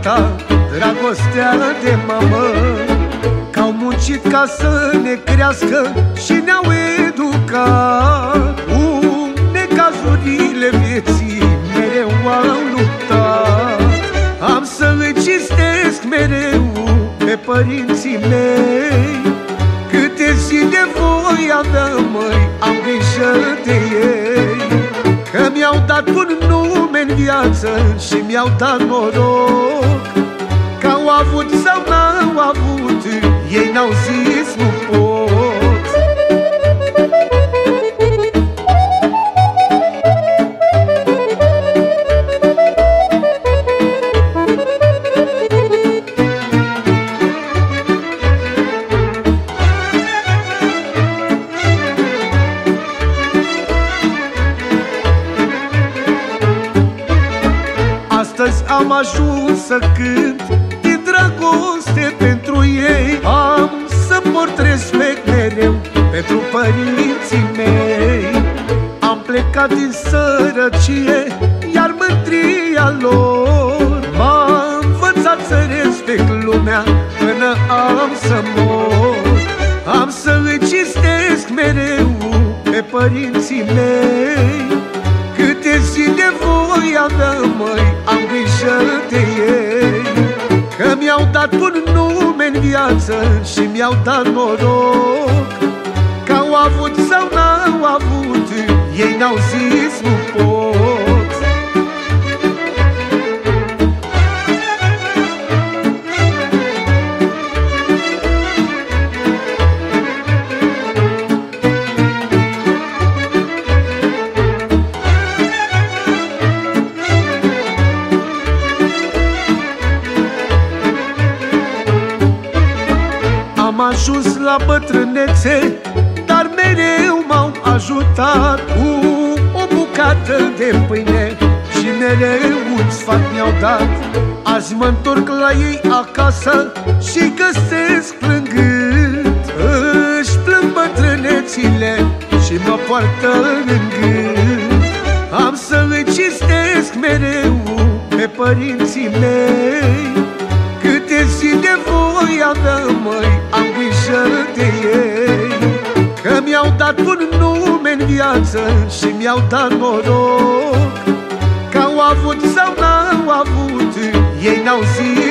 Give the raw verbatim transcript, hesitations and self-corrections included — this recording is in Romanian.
tata, dragostea de mamă, că-au muncit ca să ne crească și ne-au educat. Cu necazurile vieții mereu au luptat. Am să îi cinstesc mereu pe părinții mei. Câte zile voi avea, măi, am grijă de ei. Că mi-au dat un nume în viață și mi-au dat noroc. Că au avut sau n-au avut, ei n-au zis nu pot. Astăzi am ajuns să cânt din dragoste pentru ei. Am să port respect mereu pentru părinții mei. Am plecat din sărăcie, iar mândria lor m-a învățat să respect lumea până am să mor. Am să îi cinstesc mereu pe părinții mei. Câte zile voi avea, măi, am grijă de ei. Că mi-au dat un nume în viață și mi-au dat noroc. Că au avut sau n-au avut, ei n-au zis nu pot. Am ajuns la bătrânețe, dar mereu m-au ajutat. Cu o bucată de pâine și mereu un sfat mi-au dat. Azi mă-ntorc la ei acasă și găsesc plângând. Își plâng bătrânețile și mă poartă în gând. Am să îi cinstesc mereu pe părinții mei. Câte zile voi avea, măi, am grijă de ei. Că mi-au dat un nume în viață și mi-au dat noroc. Că au avut sau n-au avut, ei n-au zis